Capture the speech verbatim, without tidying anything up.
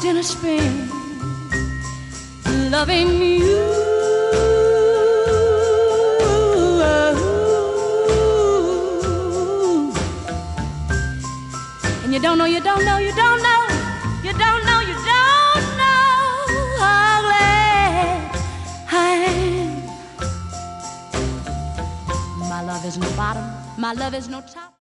in a spring, loving you. And you don't know, you don't know, you don't know, you don't know, you don't know how glad I am. My love is no bottom, my love is no top.